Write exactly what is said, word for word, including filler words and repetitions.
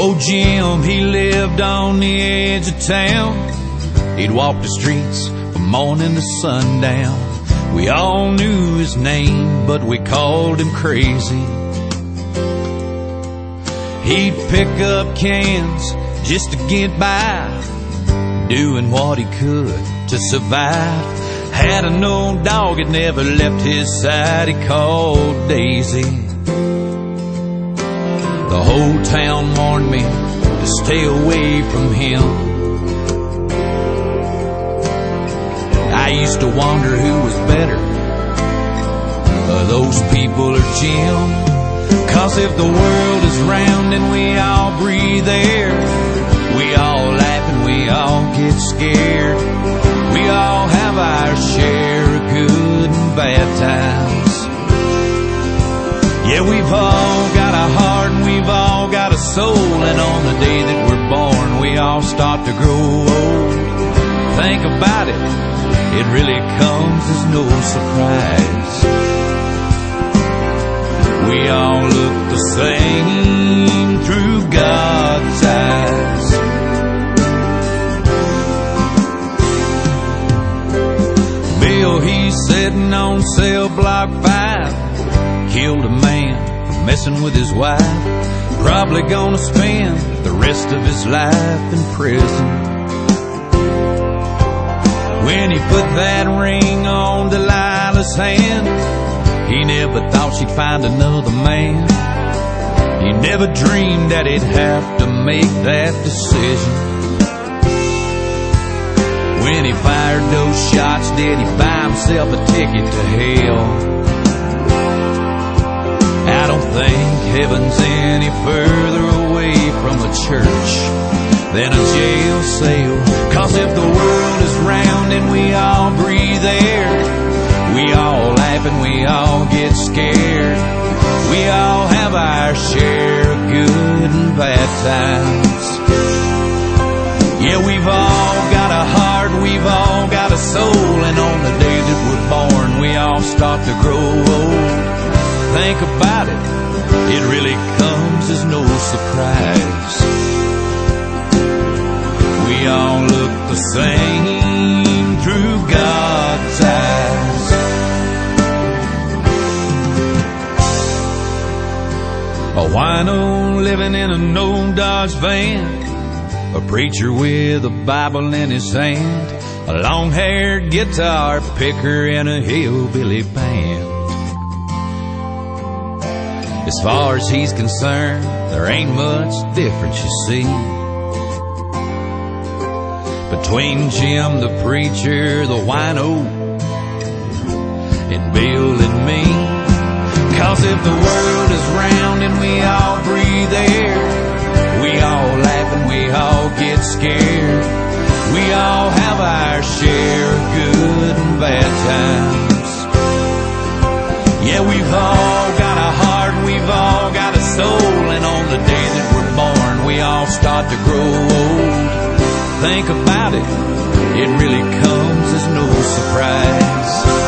Old Jim, he lived on the edge of town. He'd walk the streets from morning to sundown. We all knew his name, but we called him crazy. He'd pick up cans just to get by, doing what he could to survive. Had an old dog that never left his side, he called Daisy. The whole town warned me to stay away from him. I used to wonder who was better, those people or Jim. Cause if the world is round and we all breathe air, we all laugh and we all get scared. We all have our share of good and bad times. Yeah, we've all got a heart and we've all got a soul, and on the day that we're born, we all start to grow old. Think about it, it really comes as no surprise. We all look the same through God's eyes. Bill, he's sitting on cell block five. Killed a man for messing with his wife. Probably gonna spend the rest of his life in prison. When he put that ring on Delilah's hand, he never thought she'd find another man. He never dreamed that he'd have to make that decision. When he fired those shots, did he buy himself a ticket to hell? I don't think heaven's any further away from a church than a jail cell. Cause if the world is round and we all breathe air, we all laugh and we all get scared. We all have our share of good and bad times. Yeah, we've all got a heart, we've all got a soul, and on the day that we're born, we all start to grow old. Think about it, it really comes as no surprise. We all look the same through God's eyes. A wino living in an old Dodge van, a preacher with a Bible in his hand, a long-haired guitar picker in a hillbilly band. As far as he's concerned, there ain't much difference, you see, between Jim the preacher, the wino, and Bill and me. Cause if the world is round and we all breathe air, we all laugh and we all get scared. We all have our share of good and bad times. Yeah, we've all got a heart, we've all got a soul, and on the day that we're born, we all start to grow old. Think about it, it really comes as no surprise.